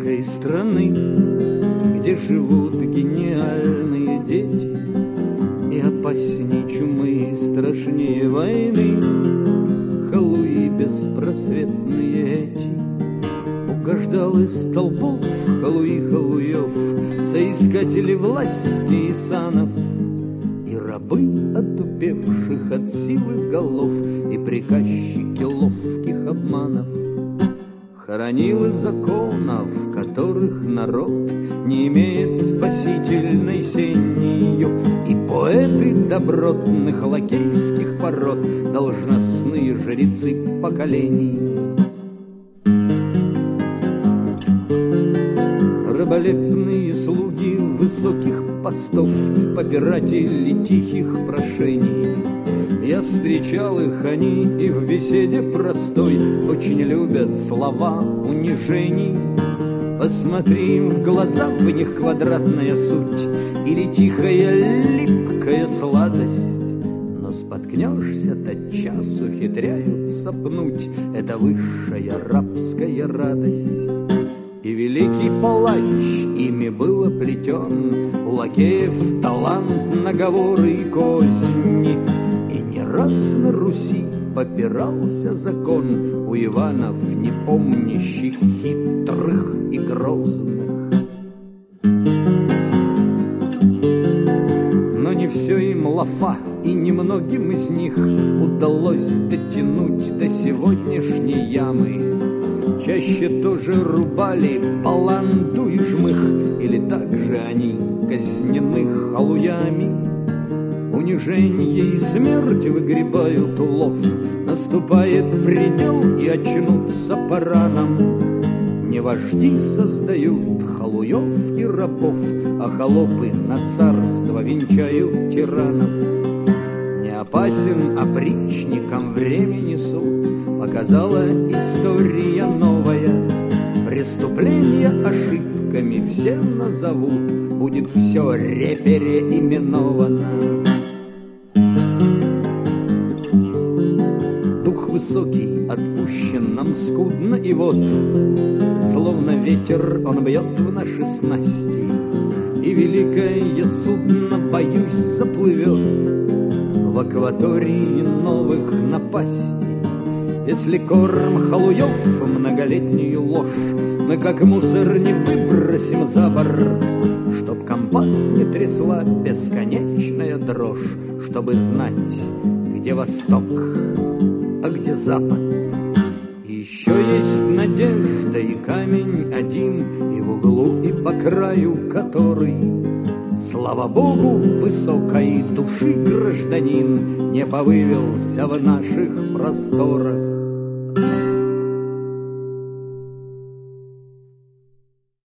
великой страны, где живут гениальные дети, и опасней чумы, и страшнее войны, халуи беспросветные эти. Угождал из толпов халуи халуев, соискатели власти и санов, и рабы, отупевших от силы голов, и приказчики ловких обманов. Хоронилы законов, которых народ не имеет спасительной сенью, и поэты добротных лакейских пород, должностные жрецы поколений. Раболепные слуги высоких постов, попиратели тихих прошений. Я встречал их, они и в беседе простой очень любят слова унижений. Посмотри им в глаза, в них квадратная суть или тихая липкая сладость. Но споткнешься, тотчас ухитряются пнуть, это высшая рабская радость. И великий палач ими был оплетен, у лакеев талант, наговоры и козни. И не раз на Руси попирался закон у Иванов, не помнящих хитрых и грозных. Но не все им лафа, и немногим из них удалось дотянуть до сегодняшней ямы. Чаще тоже рубали баланду и жмых, или также они казнены халуями. Унижение и смерть выгребают улов, наступает предел, и очнутся по ранам. Не вожди создают халуев и рабов, а холопы на царство венчают тиранов. Не опасен опричникам времени суд, показала история новая. Преступления ошибками все назовут, будет все репереименовано. Дух высокий отпущен нам скудно, и вот, словно ветер, он бьет в наши снасти, и великое судно, боюсь, заплывет в акватории новых напастей. Если корм халуев многолетнюю ложь мы, как мусор, не выбросим за борт, чтоб компас не трясла бесконечная дрожь, чтобы знать, где восток, а где запад. И еще есть надежда и камень один, и в углу, и по краю который, слава Богу, высокой души гражданин не повывился в наших просторах.